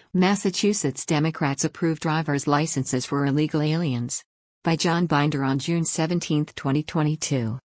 Massachusetts Democrats approve driver's licenses for illegal aliens. By John Binder on June 17, 2022.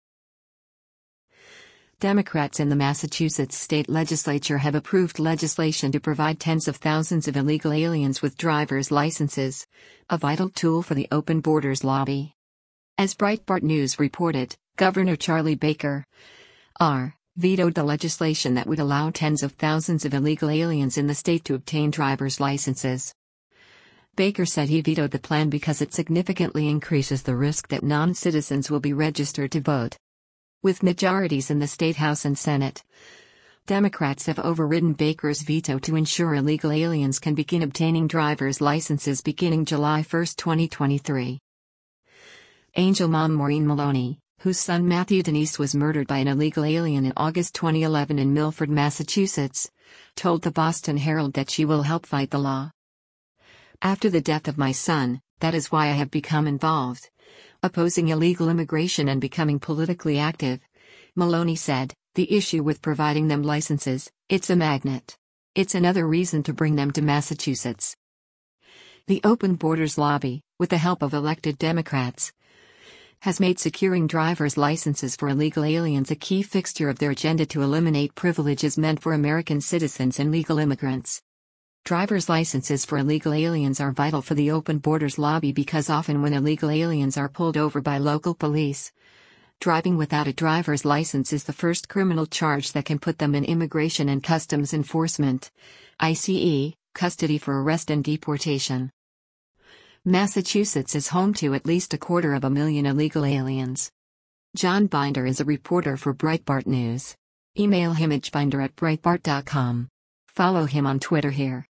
Democrats in the Massachusetts state legislature have approved legislation to provide tens of thousands of illegal aliens with driver's licenses, a vital tool for the open borders lobby. As Breitbart News reported, Governor Charlie Baker, R., vetoed the legislation that would allow tens of thousands of illegal aliens in the state to obtain driver's licenses. Baker said he vetoed the plan because it significantly increases the risk that non-citizens will be registered to vote. With majorities in the State House and Senate, Democrats have overridden Baker's veto to ensure illegal aliens can begin obtaining driver's licenses beginning July 1, 2023. Angel mom Maureen Maloney, whose son Matthew Denise was murdered by an illegal alien in August 2011 in Milford, Massachusetts, told the Boston Herald that she will help fight the law. After the death of my son, that is why I have become involved, opposing illegal immigration and becoming politically active, Maloney said. The issue with providing them licenses, it's a magnet. It's another reason to bring them to Massachusetts. The Open Borders lobby, with the help of elected Democrats, has made securing driver's licenses for illegal aliens a key fixture of their agenda to eliminate privileges meant for American citizens and legal immigrants. Driver's licenses for illegal aliens are vital for the Open Borders lobby because often when illegal aliens are pulled over by local police, driving without a driver's license is the first criminal charge that can put them in Immigration and Customs Enforcement (ICE) custody for arrest and deportation. Massachusetts is home to at least 250,000 illegal aliens. John Binder is a reporter for Breitbart News. Email him at binder@breitbart.com. Follow him on Twitter here.